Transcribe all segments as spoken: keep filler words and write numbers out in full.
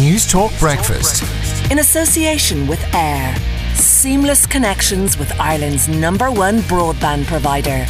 News Talk Breakfast. In association with Air. Seamless connections with Ireland's number one broadband provider.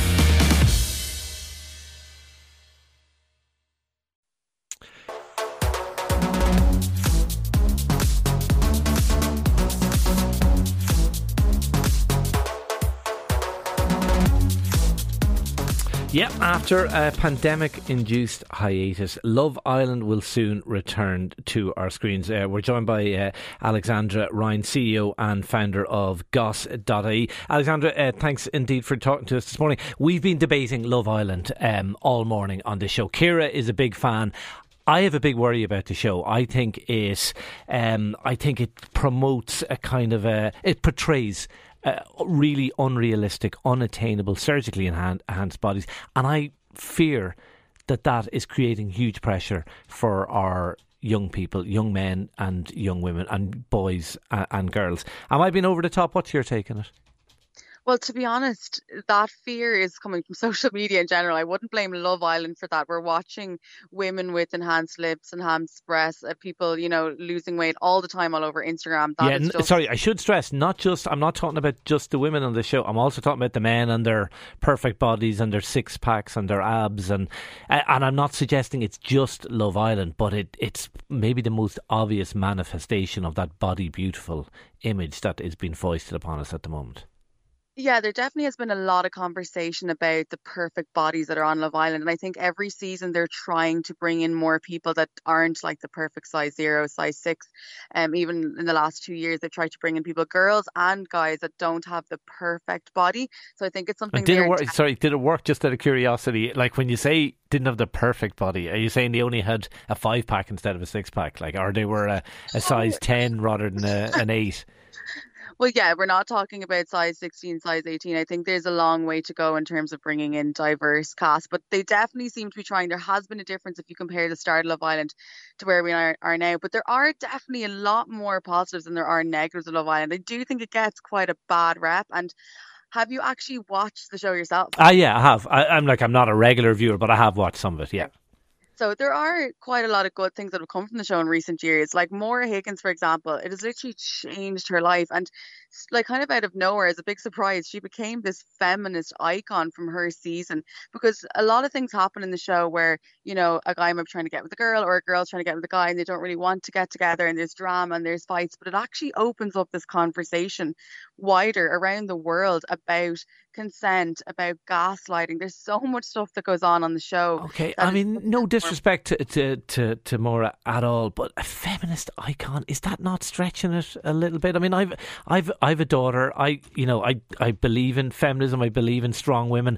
Yeah, after a pandemic-induced hiatus, Love Island will soon return to our screens. Uh, we're joined by uh, Alexandra Ryan, C E O and founder of Goss dot I E. Alexandra, uh, thanks indeed for talking to us this morning. We've been debating Love Island um, all morning on this show. Ciara is a big fan. I have a big worry about the show. I think it, um, I think it promotes a kind of a, it portrays Uh, really unrealistic, unattainable, surgically enhan- enhanced bodies, and I fear that that is creating huge pressure for our young people, young men and young women and boys and, and girls. Am I being over the top? What's your take on it? Well, to be honest, that fear is coming from social media in general. I wouldn't blame Love Island for that. We're watching women with enhanced lips, enhanced breasts, uh, people, you know, losing weight all the time all over Instagram. That yeah, is just... sorry, I should stress, not just, I'm not talking about just the women on the show. I'm also talking about the men and their perfect bodies and their six packs and their abs. And uh, and I'm not suggesting it's just Love Island, but it, it's maybe the most obvious manifestation of that body beautiful image that is being foisted upon us at the moment. Yeah, there definitely has been a lot of conversation about the perfect bodies that are on Love Island. And I think every season they're trying to bring in more people that aren't like the perfect size zero, size six. Um, even in the last two years, they've tried to bring in people, girls and guys, that don't have the perfect body. So I think it's something... Did it work, sorry, did it work, just out of curiosity? Like when you say didn't have the perfect body, are you saying they only had a five pack instead of a six pack? Like, or they were a, a size ten rather than a, an eight? Well, yeah, we're not talking about size sixteen, size eighteen. I think there's a long way to go in terms of bringing in diverse cast, but they definitely seem to be trying. There has been a difference if you compare the start of Love Island to where we are, are now, but there are definitely a lot more positives than there are negatives of Love Island. I do think it gets quite a bad rep. And have you actually watched the show yourself? Ah, yeah, I have. I, I'm like, I'm not a regular viewer, but I have watched some of it, yeah. So there are quite a lot of good things that have come from the show in recent years. Like Maura Higgins, for example, it has literally changed her life. And like kind of out of nowhere, as a big surprise, she became this feminist icon from her season, because a lot of things happen in the show where, you know, a guy might be trying to get with a girl or a girl's trying to get with a guy and they don't really want to get together, and there's drama and there's fights. But it actually opens up this conversation wider around the world about consent, about gaslighting. There's so much stuff that goes on on the show. Okay, I mean, no disrespect to, to, to, to Maura at all, but a feminist icon, is that not stretching it a little bit? I mean, I've I've I've a daughter. I you know I I believe in feminism. I believe in strong women.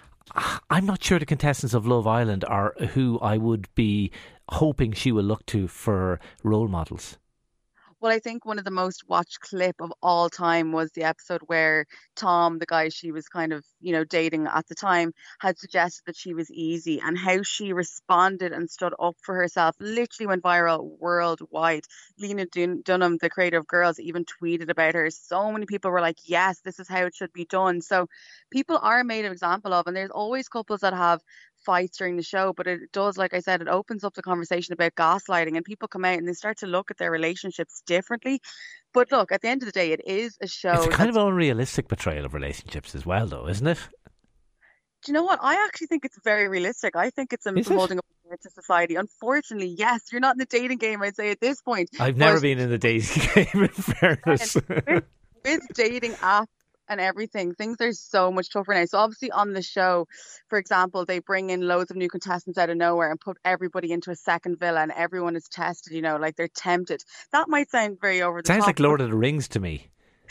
I'm not sure the contestants of Love Island are who I would be hoping she will look to for role models. Well, I think one of the most watched clip of all time was the episode where Tom, the guy she was kind of, you know, dating at the time, had suggested that she was easy, and how she responded and stood up for herself literally went viral worldwide. Lena Dun- Dunham, the creator of Girls, even tweeted about her. So many people were like, yes, this is how it should be done. So people are made an example of, and there's always couples that have fights during the show, but it does, like I said, it opens up the conversation about gaslighting, and people come out and they start to look at their relationships differently. But look, at the end of the day, it is a show. It's kind of an unrealistic portrayal of relationships as well, though, isn't it? Do you know what? I actually think it's very realistic. I think it's a holding up to society. Unfortunately, yes, you're not in the dating game, I'd say, at this point. I've never been in the dating game, in fairness. with, with dating apps and everything, things are so much tougher now. So obviously on the show, for example, they bring in loads of new contestants out of nowhere and put everybody into a second villa, and everyone is tested, you know, like they're tempted. That might sound very over the Sounds top. like Lord of the Rings to me.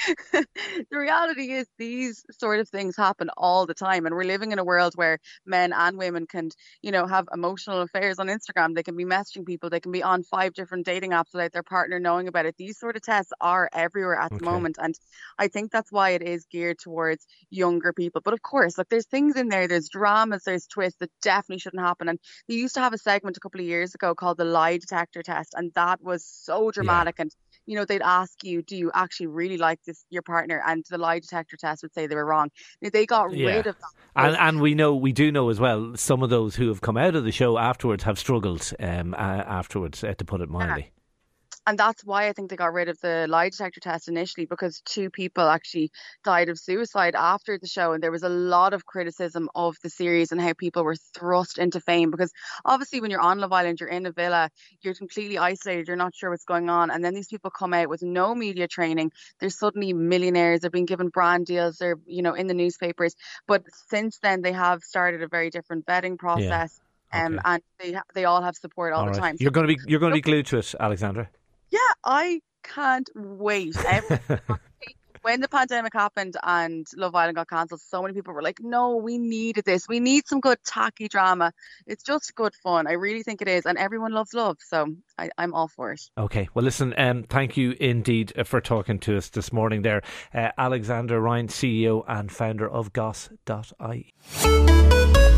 The reality is these sort of things happen all the time, and we're living in a world where men and women can, you know, have emotional affairs on Instagram. They can be messaging people, they can be on five different dating apps without their partner knowing about it. These sort of tests are everywhere at Okay. the moment, and I think that's why it is geared towards younger people. But of course, like, there's things in there, there's dramas, there's twists that definitely shouldn't happen. And they used to have a segment a couple of years ago called the lie detector test, and that was so dramatic. Yeah. And you know, they'd ask you, do you actually really like this, your partner? And the lie detector test would say they were wrong. They got yeah. rid of that. And, and we know, we do know as well, some of those who have come out of the show afterwards have struggled um, uh, afterwards, uh, to put it mildly. And that's why I think they got rid of the lie detector test initially, because two people actually died of suicide after the show. And there was a lot of criticism of the series and how people were thrust into fame. Because obviously when you're on Love Island, you're in a villa, you're completely isolated, you're not sure what's going on. And then these people come out with no media training. They're suddenly millionaires. They're being given brand deals. They're, you know, in the newspapers. But since then, they have started a very different vetting process. Yeah. Um, okay. And they they all have support all, all the right. time. You're going to be you're going to be glued to it, Alexandra. Yeah, I can't wait. When the pandemic happened and Love Island got cancelled, so many people were like, no, we needed this. We need some good tacky drama. It's just good fun. I really think it is. And everyone loves love. So I, I'm all for it. Okay. Well, listen, um, thank you indeed for talking to us this morning there. Uh, Alexandra Ryan, C E O and founder of Goss dot I E.